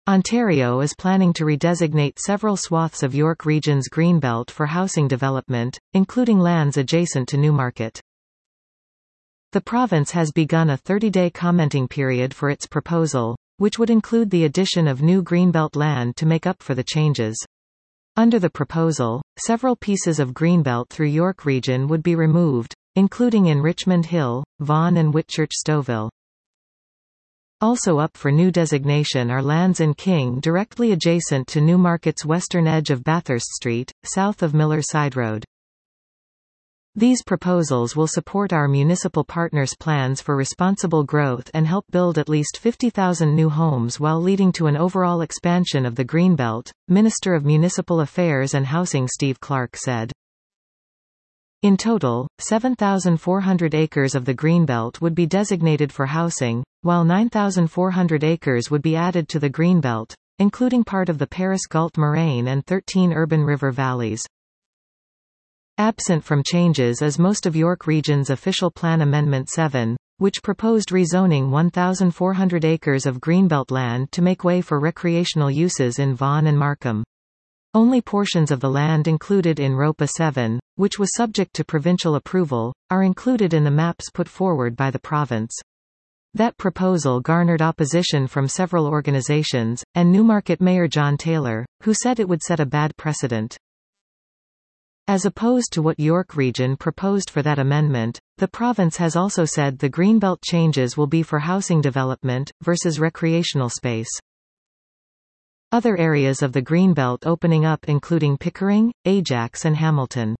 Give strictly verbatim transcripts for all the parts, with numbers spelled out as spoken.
Ontario is planning to redesignate several swaths of York Region's Greenbelt for housing development, including lands adjacent to Newmarket. The province has begun a thirty-day commenting period for its proposal, which would include the addition of new Greenbelt land to make up for the changes. Under the proposal, several pieces of Greenbelt through York Region would be removed, including in Richmond Hill, Vaughan and Whitchurch-Stouffville. Also up for new designation are lands in King directly adjacent to Newmarket's western edge of Bathurst Street, south of Miller Side Road. These proposals will support our municipal partners' plans for responsible growth and help build at least fifty thousand new homes while leading to an overall expansion of the Greenbelt, Minister of Municipal Affairs and Housing Steve Clark said. In total, seven thousand four hundred acres of the Greenbelt would be designated for housing, while nine thousand four hundred acres would be added to the Greenbelt, including part of the Paris-Galt moraine and thirteen urban river valleys. Absent from changes is most of York Region's Official Plan Amendment seven, which proposed rezoning one thousand four hundred acres of Greenbelt land to make way for recreational uses in Vaughan and Markham. Only portions of the land included in R O P A seven, which was subject to provincial approval, are included in the maps put forward by the province. That proposal garnered opposition from several organizations, and Newmarket Mayor John Taylor, who said it would set a bad precedent. As opposed to what York Region proposed for that amendment, the province has also said the Greenbelt changes will be for housing development, versus recreational space. Other areas of the Greenbelt opening up including Pickering, Ajax and Hamilton.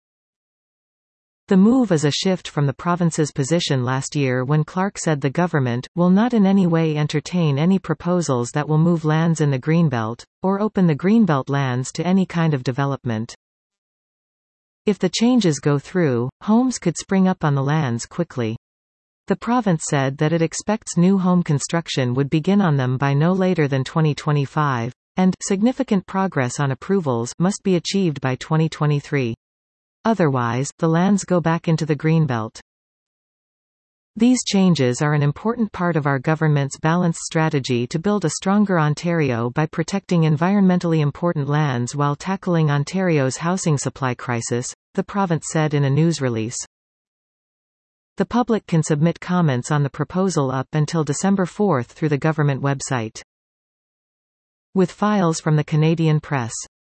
The move is a shift from the province's position last year when Clark said the government will not in any way entertain any proposals that will move lands in the Greenbelt, or open the Greenbelt lands to any kind of development. If the changes go through, homes could spring up on the lands quickly. The province said that it expects new home construction would begin on them by no later than twenty twenty-five. And significant progress on approvals must be achieved by twenty twenty-three. Otherwise, the lands go back into the Greenbelt. These changes are an important part of our government's balanced strategy to build a stronger Ontario by protecting environmentally important lands while tackling Ontario's housing supply crisis, the province said in a news release. The public can submit comments on the proposal up until December fourth through the government website. With files from the Canadian Press.